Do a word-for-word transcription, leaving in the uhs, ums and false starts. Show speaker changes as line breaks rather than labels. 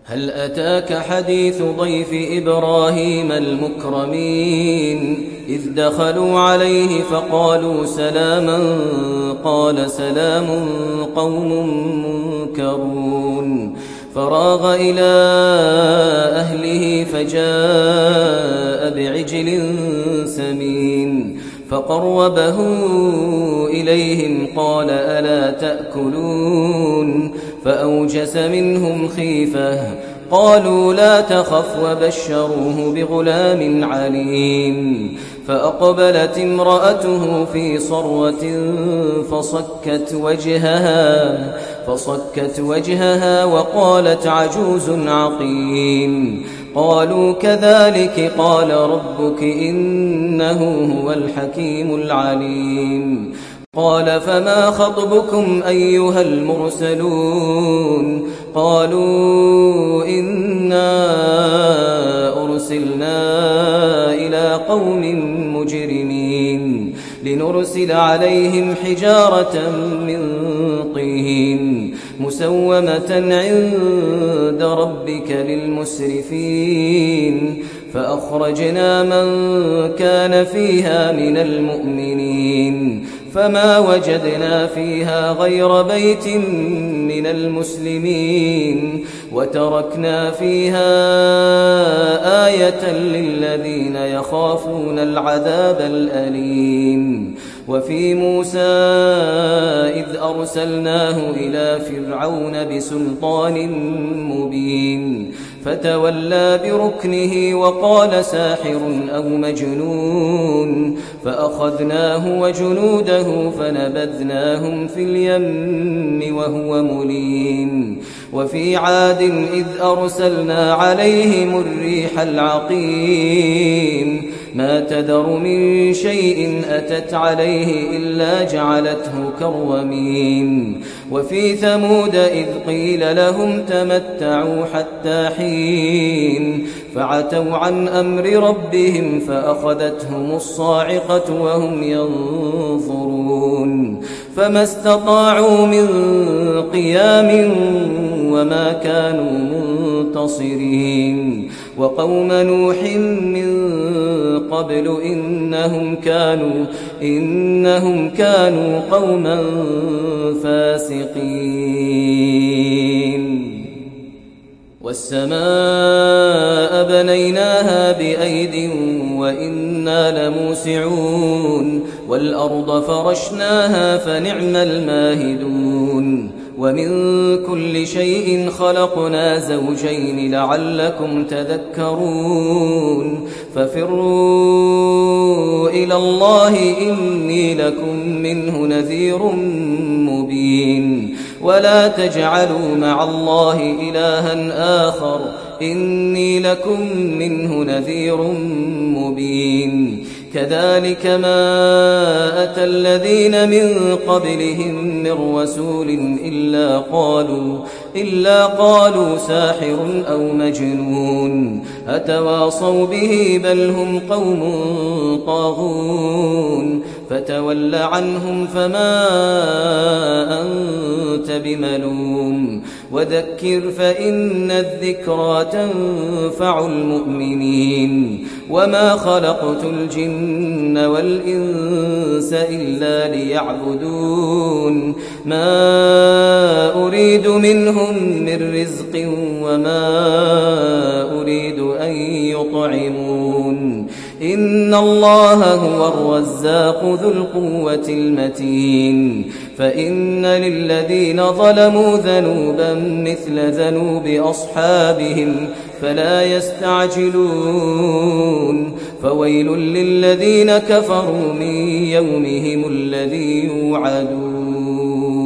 هل أتاك حديث ضيف إبراهيم المكرمين إذ دخلوا عليه فقالوا سلاما قال سلام قوم منكرون فراغ إلى أهله فجاء بعجل سمين فقربه إليهم قال ألا تأكلون فأوجس منهم خيفة قالوا لا تخف وبشروه بغلام عليم فأقبلت امرأته في صرة فصكت وجهها فصكت وجهها وقالت عجوز عقيم قالوا كذلك قال ربك إنه هو الحكيم العليم قال فما خطبكم أيها المرسلون قالوا إنا أرسلنا إلى قوم مجرمين لنرسل عليهم حجارة من طين مسومة عند ربك للمسرفين فأخرجنا من كان فيها من المؤمنين فما وجدنا فيها غير بيت من المسلمين وتركنا فيها آية للذين يخافون العذاب الأليم وفي موسى إذ أرسلناه إلى فرعون بسلطان مبين فتولى بركنه وقال ساحر أو مجنون فأخذناه وجنوده فنبذناهم في اليم وهو مليم وفي عاد إذ أرسلنا عليهم الريح العقيم ما تذر من شيء أتت عليه إلا جعلته كالرميم وفي ثمود إذ قيل لهم تمتعوا حتى حين فعتوا عن أمر ربهم فأخذتهم الصاعقة وهم ينظرون فما استطاعوا من قيام وما كانوا منتصرين وقوم نوح من قبل إنهم كانوا إنهم كانوا قوما فاسقين والسماء بنيناها بأيد وإنا لموسعون والأرض فرشناها فنعم الماهدون ومن كل شيء خلقنا زوجين لعلكم تذكرون ففروا إلى الله إني لكم منه نذير مبين ولا تجعلوا مع الله إلها آخر إني لكم منه نذير مبين كذلك ما أتى الذين من قبلهم من رسول إلا قالوا إلا قالوا ساحر أو مجنون أتواصوا به بل هم قوم طاغون فتول عنهم فما أنت بملوم وذكر فإن الذكرى تنفع المؤمنين وما خلقت الجن والإنس إلا ليعبدون ما أريد منهم من رزق وما أريد أن يطعمون إن الله هو الرزاق ذو القوة المتين فإن للذين ظلموا ذنوبا مثل ذنوب أصحابهم فلا يستعجلون فويل للذين كفروا من يومهم الذي يوعدون